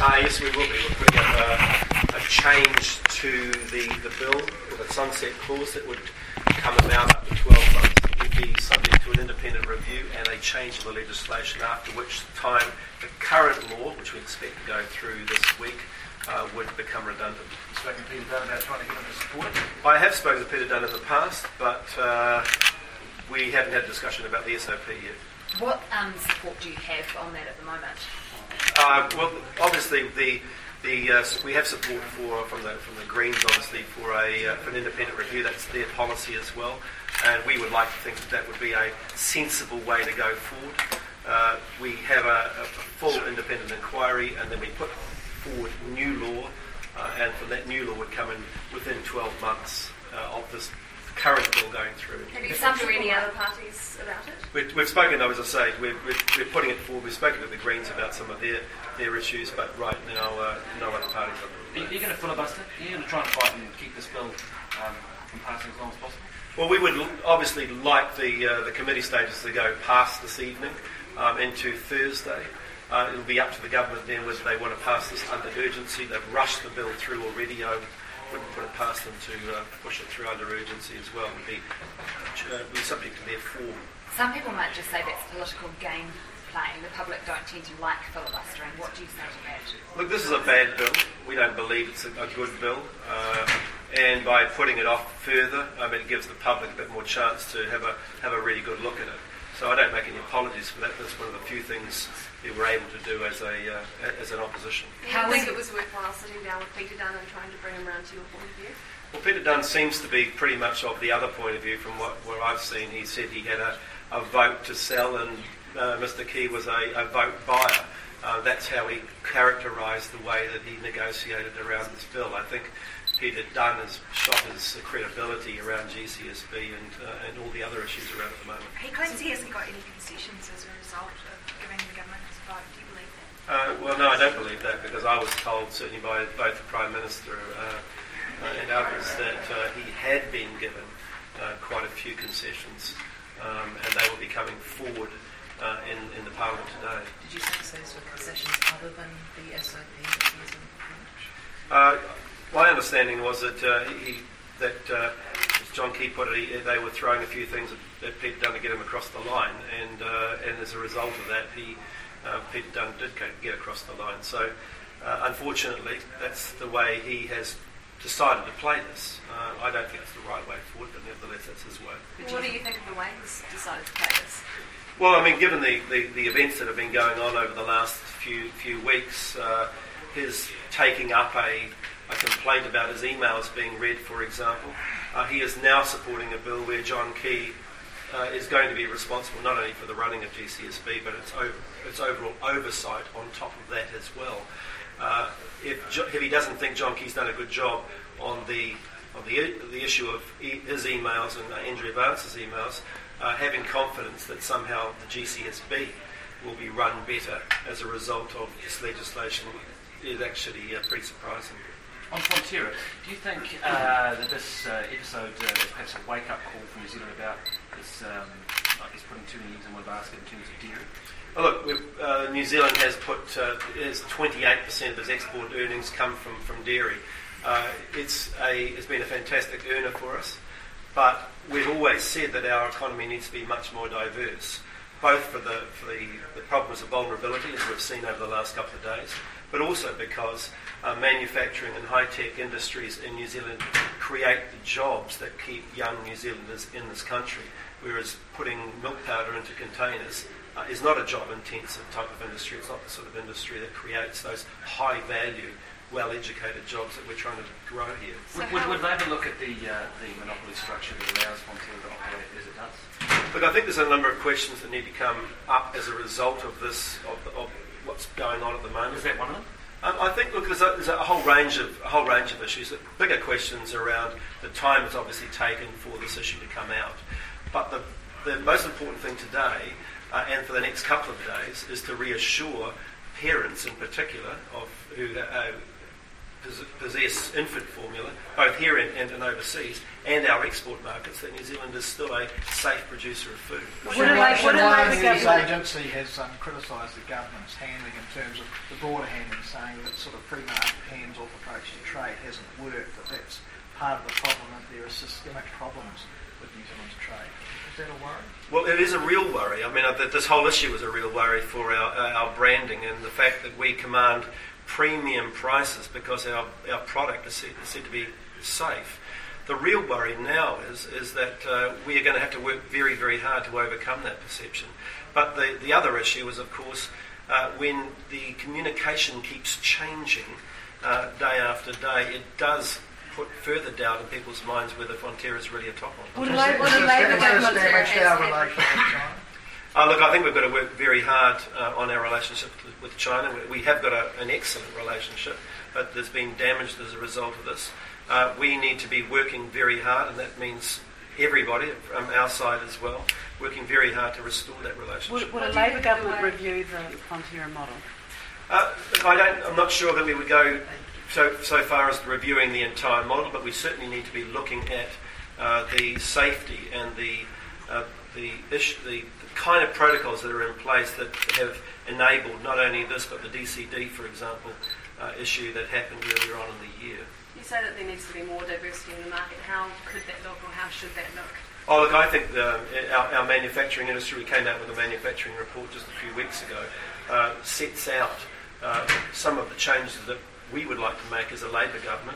Yes, we will be. We're putting up a change to the bill with a sunset clause that would come about up to 12 months. It would be subject to an independent review and a change of the legislation, after which time the current law, which we expect to go through this week, would become redundant. You've spoken to Peter Dunn about trying to get him to support it? I have spoken to Peter Dunn in the past, but we haven't had a discussion about the SOP yet. What support do you have on that at the moment? Well, obviously, we have support from the Greens, obviously, for an independent review. That's their policy as well, and we would like to think that would be a sensible way to go forward. We have a full independent inquiry, and then we put forward new law, and from that new law would come in within 12 months of this current bill going through. Have you spoken to any other parties about it? We've spoken, as I say, we're putting it forward. We've spoken to the Greens about some of their issues, but right now no other parties are. Are you going to filibuster? Are you going to try and fight and keep this bill from passing as long as possible? Well, we would obviously like the committee stages to go past this evening into Thursday. It'll be up to the government then whether they want to pass this under urgency. They've rushed the bill through already. I wouldn't put it past them to push it through under urgency as well. It would be subject to their form. Some people might just say that's political game playing. The public don't tend to like filibustering. What do you say to that? Look, this is a bad bill. We don't believe it's a good bill. And by putting it off further, it gives the public a bit more chance to have a really good look at it. So I don't make any apologies for that. That's one of the few things we were able to do as an opposition. Do you think it was worthwhile sitting down with Peter Dunn and trying to bring him around to your point of view? Well, Peter Dunn seems to be pretty much of the other point of view from what I've seen. He said he had a vote to sell, and Mr. Key was a vote buyer. That's how he characterised the way that he negotiated around this bill. I think Peter Dunn has shot his credibility around GCSB and all the other issues around at the moment. He claims he hasn't got any concessions as a result of giving the government his vote. Do you believe that? Well, no, I don't believe that, because I was told, certainly by both the Prime Minister and others, that he had been given quite a few concessions, and they will be coming forward in the Parliament today. Did you say those were concessions other than the SOP that he was in? My understanding was that as John Key put it, they were throwing a few things at Peter Dunn to get him across the line, and as a result of that, Peter Dunn did get across the line. So, unfortunately, that's the way he has decided to play this. I don't think it's the right way forward, but nevertheless, that's his way. What do you think of the way he's decided to play this? Well, given the events that have been going on over the last few weeks, his taking up a complaint about his emails being read, for example, he is now supporting a bill where John Key is going to be responsible not only for the running of GCSB, but its overall oversight on top of that as well. If he doesn't think John Key's done a good job on the issue of his emails and Andrea Vance's emails, having confidence that somehow the GCSB will be run better as a result of this legislation is actually pretty surprising. On Fonterra, do you think that this episode is perhaps a wake-up call for New Zealand about this, putting too many eggs in one basket in terms of dairy? Well, look, New Zealand has put 28% of its export earnings come from dairy. It's been a fantastic earner for us, but we've always said that our economy needs to be much more diverse, both for the problems of vulnerability, as we've seen over the last couple of days, but also because manufacturing and high-tech industries in New Zealand create the jobs that keep young New Zealanders in this country, whereas putting milk powder into containers is not a job-intensive type of industry. It's not the sort of industry that creates those high-value, well-educated jobs that we're trying to grow here. Would Labour look at the monopoly structure that allows Fonterra to operate as it does? Look, I think there's a number of questions that need to come up as a result of this, of what's going on at the moment. Is that one of them? I think, look, there's a whole range of issues. The bigger questions around the time it's obviously taken for this issue to come out. But the most important thing today, and for the next couple of days, is to reassure parents in particular who possess infant formula, both here and overseas, and our export markets, that New Zealand is still a safe producer of food. Shanghai News Agency has criticised the government's handling in terms of the border handling, saying that sort of free market hands-off approach to trade hasn't worked, that that's part of the problem, that there are systemic problems with New Zealand's trade. Is that a worry? Well, it is a real worry. I mean, this whole issue is a real worry for our branding, and the fact that we command premium prices because our product is said to be safe. The real worry now is that we are going to have to work very, very hard to overcome that perception. But the other issue is, of course, when the communication keeps changing day after day, it does put further doubt in people's minds whether Fonterra is really a top-on. Has this damaged our relationship with China? Look, I think we've got to work very hard on our relationship with China. We have got an excellent relationship, but there's been damaged as a result of this. We need to be working very hard, and that means everybody from our side as well, working very hard to restore that relationship. Would a Labor government review the Fonterra model? I'm not sure that we would go so far as reviewing the entire model, but we certainly need to be looking at the safety and the kind of protocols that are in place that have enabled not only this but the DCD, for example, issue that happened earlier on in the year. You say that there needs to be more diversity in the market. How could that look, or how should that look? Oh, look, I think our manufacturing industry, we came out with a manufacturing report just a few weeks ago, sets out some of the changes that we would like to make as a Labor government,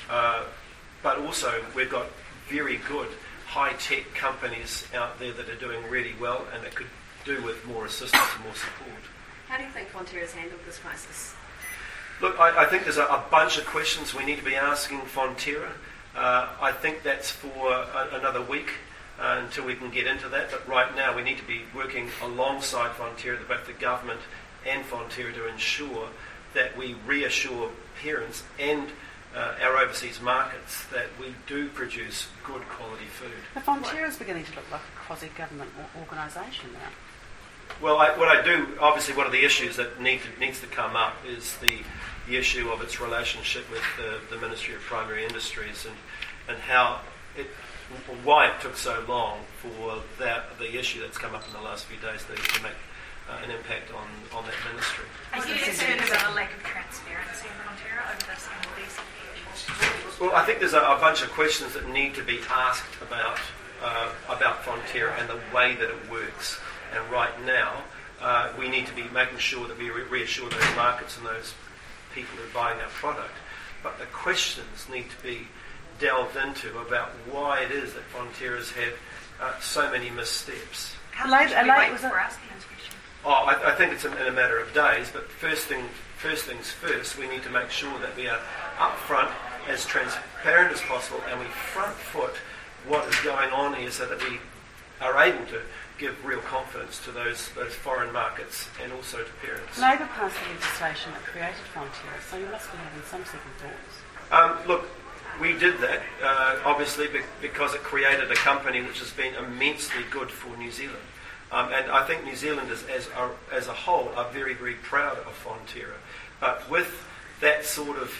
but also we've got very good high-tech companies out there that are doing really well and that could do with more assistance and more support. How do you think Fonterra's handled this crisis? Look, I think there's a bunch of questions we need to be asking Fonterra. I think that's for another week until we can get into that, but right now we need to be working alongside Fonterra, both the government and Fonterra, to ensure that we reassure parents and our overseas markets that we do produce good quality food. But Fonterra is beginning to look like a quasi-government organisation now. Well, obviously one of the issues that needs to come up is the issue of its relationship with the Ministry of Primary Industries and why it took so long for the issue that's come up in the last few days to make an impact on that ministry. Are you concerned about a lack of transparency in Fonterra over this and all these issues? Well, I think there's a bunch of questions that need to be asked about Fonterra and the way that it works. And right now, we need to be making sure that we reassure those markets and those people who are buying our product. But the questions need to be delved into about why it is that Fonterra's had so many missteps. How long should we wait for asking those questions? I think it's in a matter of days, but first things first, we need to make sure that we are upfront, as transparent as possible, and we front foot what is going on here so that we are able to give real confidence to those foreign markets and also to parents. Labor passed the legislation that created Fonterra, so you must be having some second thoughts. Look, we did that, obviously, because it created a company which has been immensely good for New Zealand. And I think New Zealanders as a whole are very, very proud of Fonterra. But with that sort of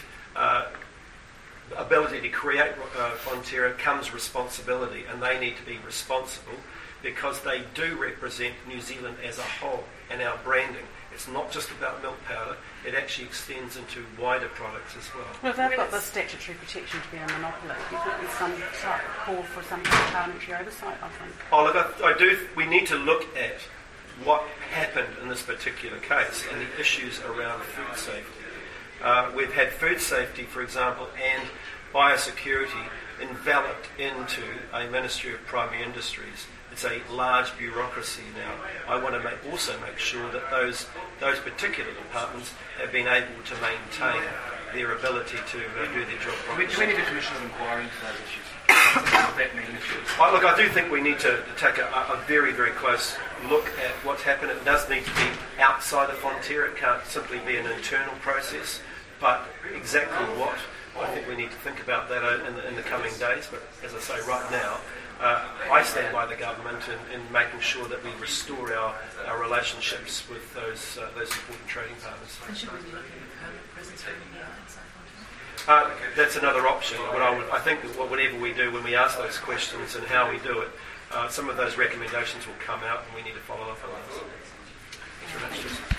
ability to create Fonterra comes responsibility, and they need to be responsible because they do represent New Zealand as a whole and our branding. It's not just about milk powder, it actually extends into wider products as well. Well, if they've got the statutory protection to be a monopoly, do you think there's some call for some parliamentary oversight, I think? Oh, look, we need to look at what happened in this particular case and the issues around food safety. We've had food safety, for example, and biosecurity enveloped into a Ministry of Primary Industries. It's a large bureaucracy now. I want to also make sure that those particular departments have been able to maintain their ability to do their job properly. Do we need a commission of inquiry into those issues? What that mean issues? Look, I do think we need to take a very, very close look at what's happened. It does need to be outside of Fonterra. It can't simply be an internal process. But exactly what, I think we need to think about that in the coming days. But as I say, right now, I stand by the government in making sure that we restore our relationships with those important trading partners. And should we be looking at permanent presence from the outside? That's another option. But I think that whatever we do when we ask those questions and how we do it, some of those recommendations will come out and we need to follow up on those. Thanks very much.